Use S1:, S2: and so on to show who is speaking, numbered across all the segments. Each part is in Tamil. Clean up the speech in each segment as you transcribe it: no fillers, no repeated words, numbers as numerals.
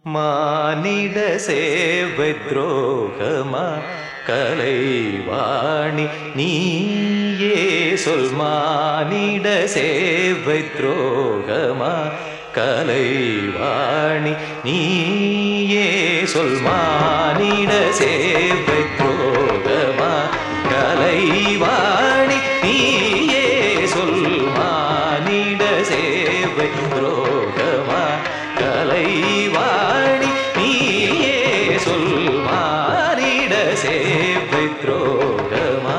S1: மானிட சேவை துரோகமா கலைவாணி நீயே சொல். மானிட சேவை துரோகமா கலைவாணி நீயே சொல். மானிட சேவை துரோகமா கலைவாணி நீயே சொல். மானிட சேவை துரோகமா கலைவாணி நீயே சொல். மானிட சேவை துரோகமா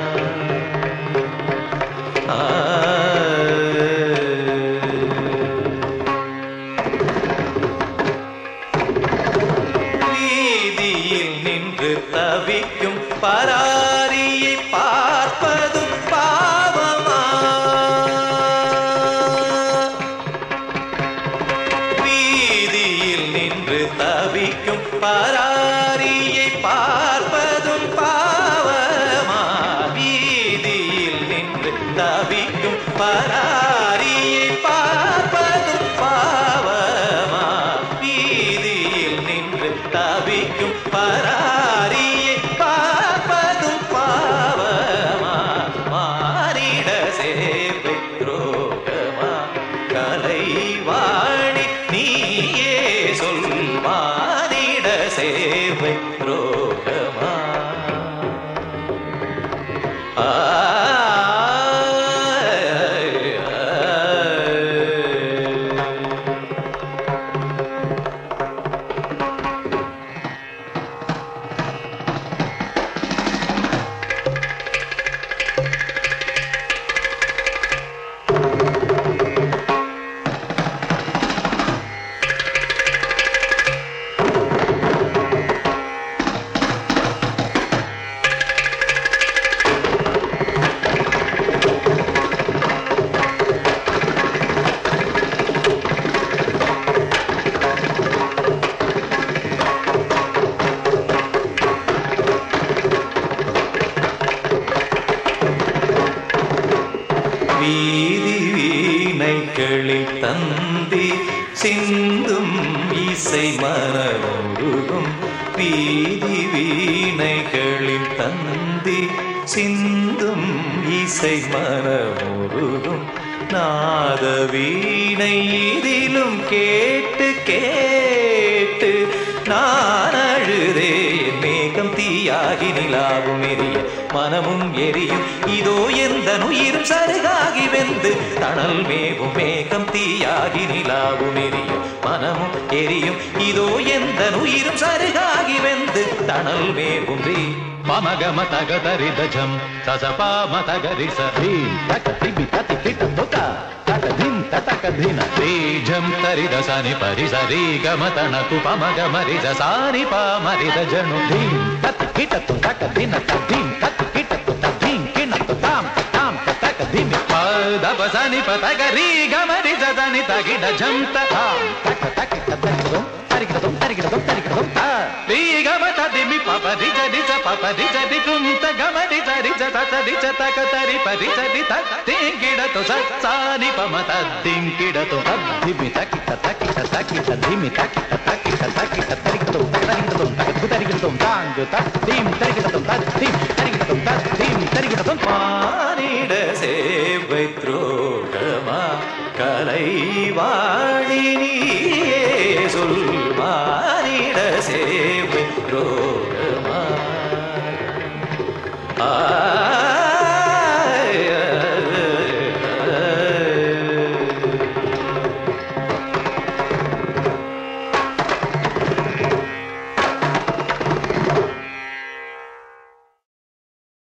S1: வீதியில் நின்று தவிக்கும் பராரியை பார்ப்பதும் பாவமா? வீதியில் நின்று தவிக்கும் பராரியை பார்ப்பதும் பாவமா? வீதியில் நின்று தவிக்கும் பராரியை பார்ப்பதும் பாவமா? வீதியில் நின்று தவிக்கும் பராரியை பார்ப்பதும் பாவமா? மானிட சேவை துரோகமா கலைவாணி நீயே சொல். மானிட சேவை துரோகமா வீதி வீணைகளில் தந்தி சிந்தும் இசை மனமுருகும். வீதி வீணைகளில் தந்தி சிந்தும் இசை மனமுருகும். நாத வீணை இதிலும் கேட்டு கேட்டு நான் அழுதே. மேகம் தீயாகி நிலாவும் எரிய மனமும் எரியும். இதோ எந்த உயிரும் சருகாகி வெந்து தணல் மேவும். மேகம் தீயாகி நிலாவும் எரியும் மனமும் எரியும். இதோ எந்த உயிரும் சருகாகி வெந்து தணல் மேவும்.
S2: மமகம தகதரிதஜம் சசபாம தகரிச தக திபி ததி கிட்ட தொக தக தின் தக தின ரீஜம் தரிதசனி பரிசரி கமதன குபமகமரிஜ சாரி பாமரித ஜனு தின் ததி கிட்ட தக தின ததின் ததி கிட்ட ததின் கின தாம் தாம் தக திமி பதபசனி பதகரி கமரிஜ தனி தகிட ஜம் தாம் தக தக ததம் தரிகிடதம் தரிகிடதம் தரிகிடதம் தா ரீகமத திமி பபதி ஜதி ச பபதி ஜதி குந்த கமதி ஜரி ஜதி ச தக தரி பதி ஜதி த திங்கிடதோ சாni பமத திங்கிடதோ திமி தகிட தகிட தகிட திமி தகிட தகிட தகிட தரிகிடதம் தரிகிடதம் தகு தரிகிடதம் தாங்கு த திம் தரிகிடதம் த திம் தரிகிடதம் த திம் தரிகிடதம்.
S1: மானிட சேவை துரோகமா கலைவாணி நீயே சொல். மானிட சேவை துரோகமா